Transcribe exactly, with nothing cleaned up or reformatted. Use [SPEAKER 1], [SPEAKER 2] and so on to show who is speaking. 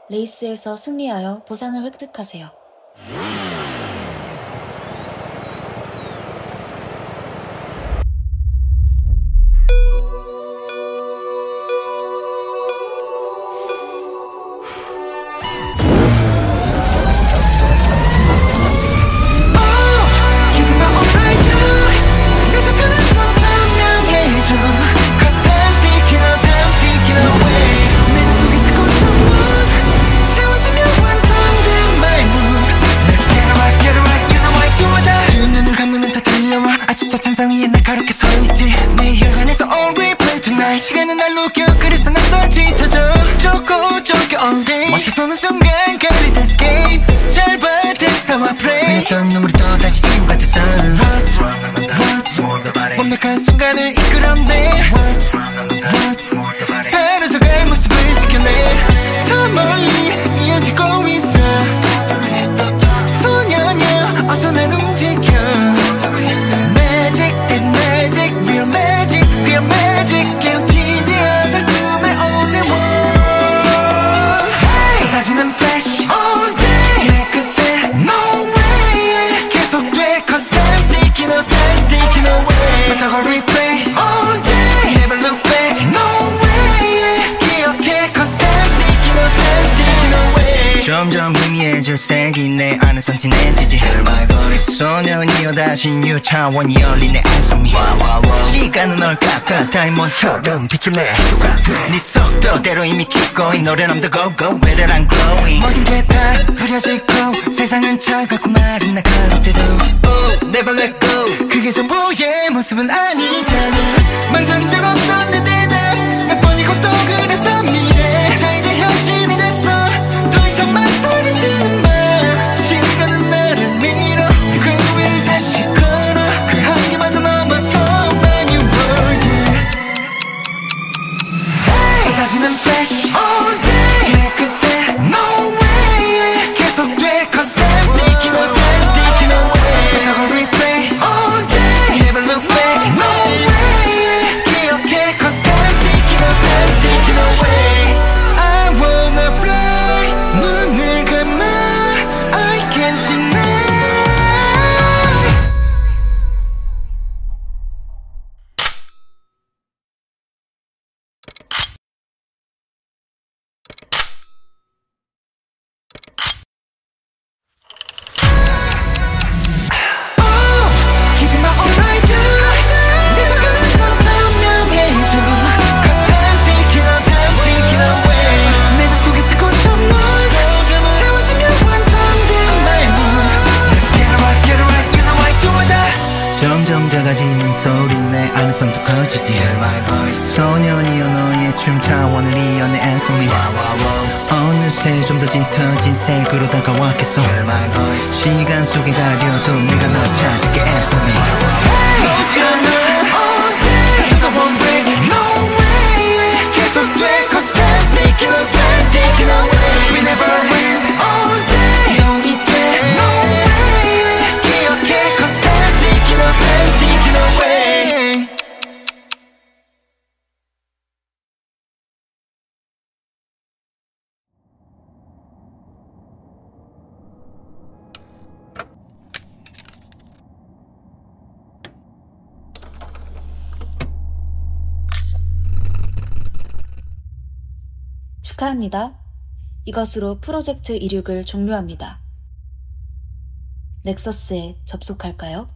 [SPEAKER 1] 레이스에서 승리하여 보상을 획득하세요.
[SPEAKER 2] 시간은 날 녹여 그래서 난 더 짙어져 쫓고 쫓겨 all day 멈춰서는 순간 거리 다 escape 잘 봐 that's how I pray 흘렸던 눈물이 또다시 이유가 됐어 What, what 완벽한 순간을 이끌어내 What, what 사라져갈 모습을 지켜내 저 멀리 이어지고 있어 소녀냐 어서 날 움직여 Magic, that magic, real magic, real magic 깨우치지 않을 꿈의 only one 쏟아지는 flash all day 내 끝에 no way 계속돼 cause time's ticking up, time's ticking away 마사고 replay all day never look back no way 기억해 cause time's ticking up, time's ticking away 점점 희미해질 색이 내 안에선 진해지지 Hear my voice 소년이여 다시 new 차원이 열린 내 안성미 시간은 널 깎아 다이몬드처럼 빛을 내 네 속도대로 이미 기꺼이 노래는 the go go better than glowing 모든 게 다 흐려지고 세상은 차갑고 마른 날카로울 때도 oh never let go 그게 전부의 모습은 아니잖아 망설인 적 없던 내 대답 몇 번이고 또 그랬던 미래 자 이제 현실이 됐어 더 이상 망설이지는 마 시간은 나를 밀어 그 위를 다시 걸어 그 한계마저 넘어서 my new world 쏟아지는 flash all day 내 끝에 no way 계속돼 cause time's ticking up time's ticking away 마사고 replay all day never look back no way 기억해 cause time's ticking up time's ticking away I wanna fly 눈을 감아 I can't deny Keeping my all I do 내 접근은 더 선명해져 Cause time's ticking up, time's ticking away 내 눈 속에 뜨거운 천문 채워지면 완성된 my mood Let's get it right, get it right, you know I do or die 점점 작아지는 소리 내 안에선 더 커지지 Hear my voice 소년이여 너의 춤 차원을 이어 내 안성미 어느새 좀 더 짙어진 색으로 다가왔겠어 Hear my voice 시간 속에 가려도 네가 널 찾게 애써미 미치지 않아 all day 다쳐도 won't break no way 계속돼 cause time's ticking up time's ticking away we never end all day 영이 돼 no way 기억해 cause time's ticking up time's ticking away
[SPEAKER 1] 축하합니다. 이것으로 프로젝트 이륙을 종료합니다. 넥서스에 접속할까요?